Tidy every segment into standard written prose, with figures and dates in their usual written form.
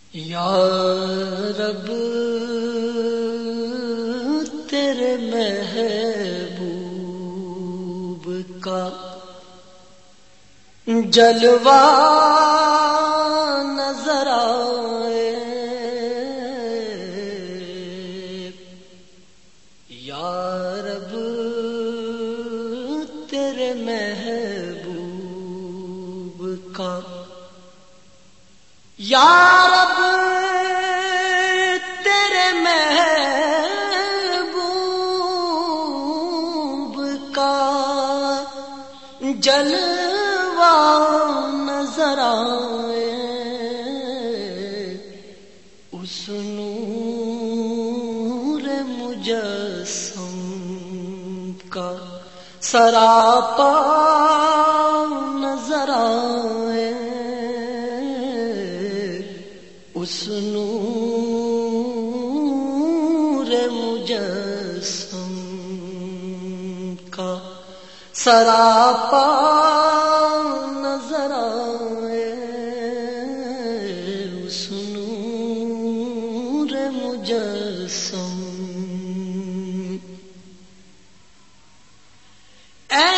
یا رب تیرے محبوب کا جلوہ نظر آئے، یا رب تیرے محبوب کا، یا رب تیرے محبوب کا جلوہ نظر آئے، اس نور مجسم کا سراپا نظر آئے، اس نور مجسم کا سراپا نظر آئے، اس نور مجسم۔ اے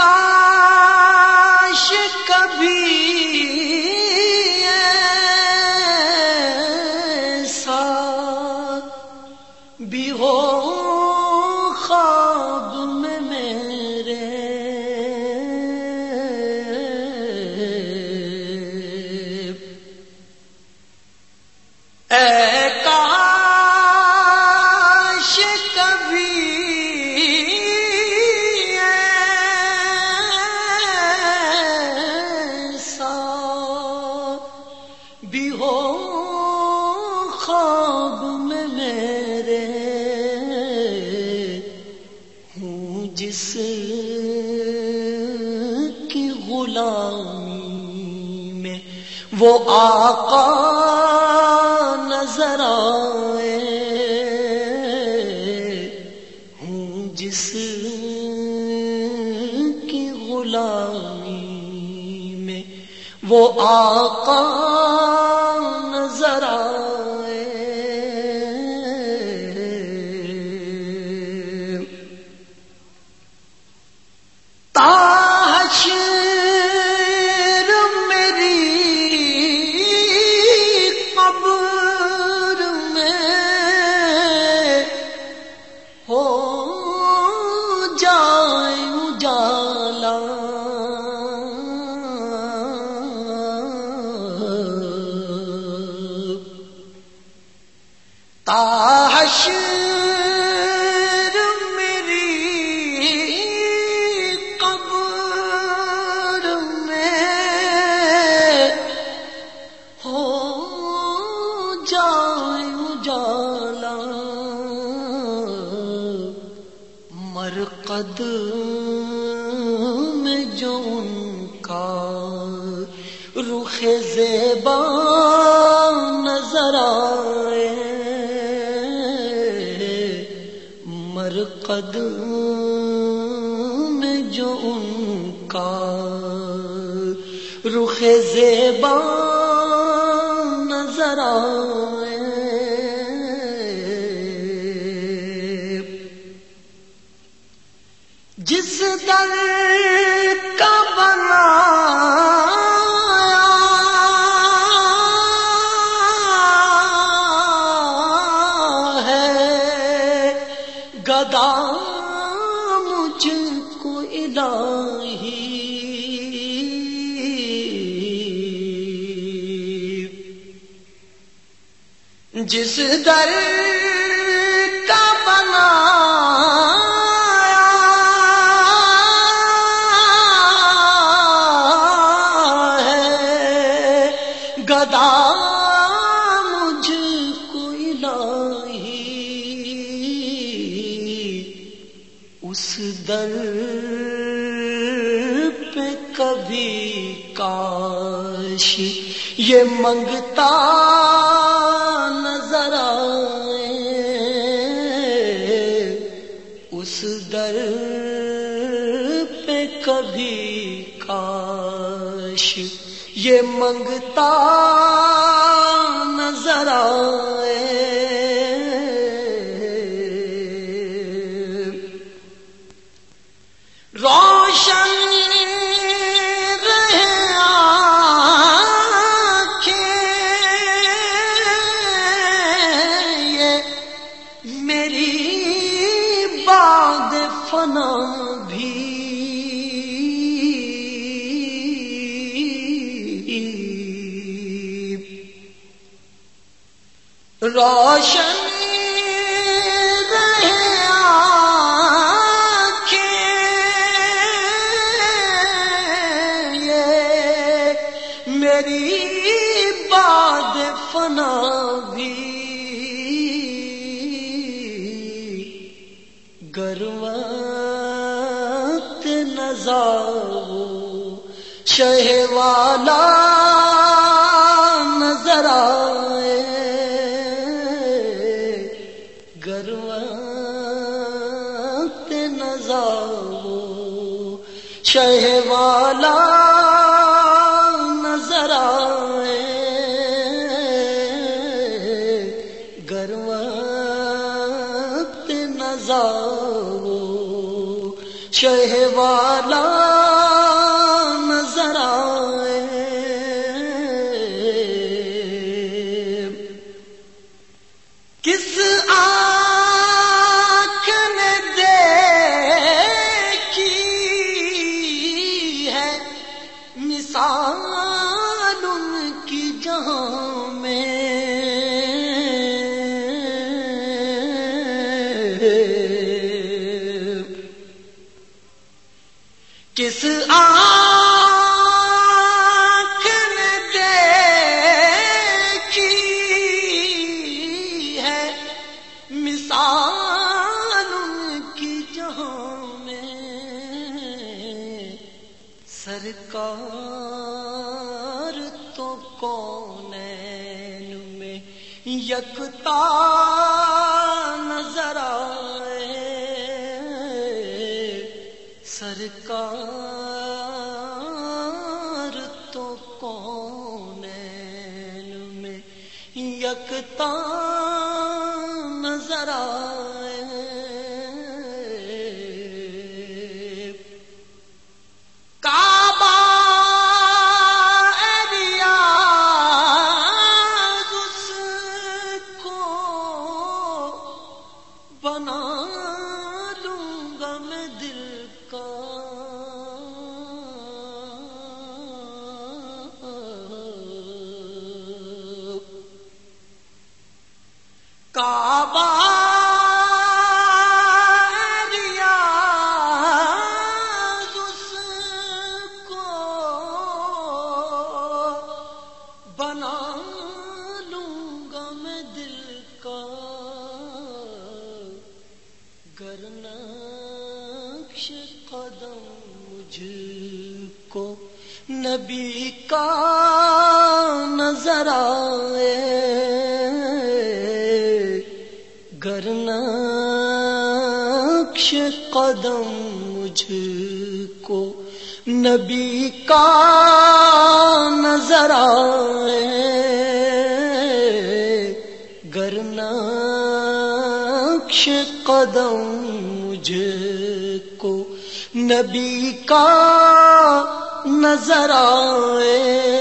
کاش کبھی بھی ہو خواب میں میرے، اے کاش کبھی ایسا بھی ہو خواب میں میرے، جس کی غلامی میں وہ آقا نظر آئے، ہوں جس کی غلامی میں وہ آقا نظر آئے، حشر میری قبر میں ہو جائے اجالا، حشر میری قبر میں ہو جائے اجالا، مرقد میں جو ان کا رخ زیبا نظر آئے، مرقد میں جو ان کا رخ زیبا نظر آئے، جس در کا بنایا ہے گدا مجھ کو الہی، جس در کا بنایا ہے گدا مجھ کو الہی، اس در پہ کبھی کاش یہ منگتا نظر آئے، اس در پہ کبھی کاش یہ منگتا نظر فنا بھی روشن فنا بھی گر وقت نظارو شہ والا نظر آئے گر وقت نظارو شہ والا نظر آئے گر وقت نظارو شہ والا نظر آئے کس آنکھ نے دیکھی ہے مثال ان کی جہاں میں کس آنکھ نے دیکھی ہے مثال ان کی جہاں میں سرکار تو کونین میں یکتا نظر آئے سرکار تو کونین میں یکتا نظر آئے کعبہ ریاض اس کو بنا لوں گا میں دل کا کعبہ ریاض اس کو بنا لوں گا میں دل کا گر نقش قدم مجھ کو نبی کا نظر آئے گر نقش قدم مجھ کو نبی کا نظر آئے گر نقش قدم مجھ کو نبی کا نظر آئے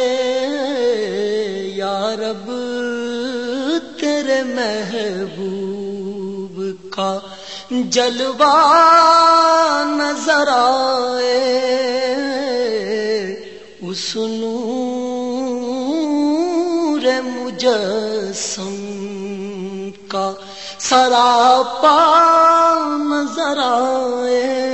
یا رب تیرے محبوب کا جلوہ نظر آئے اس نور مجسم کا سراپا نظر آئے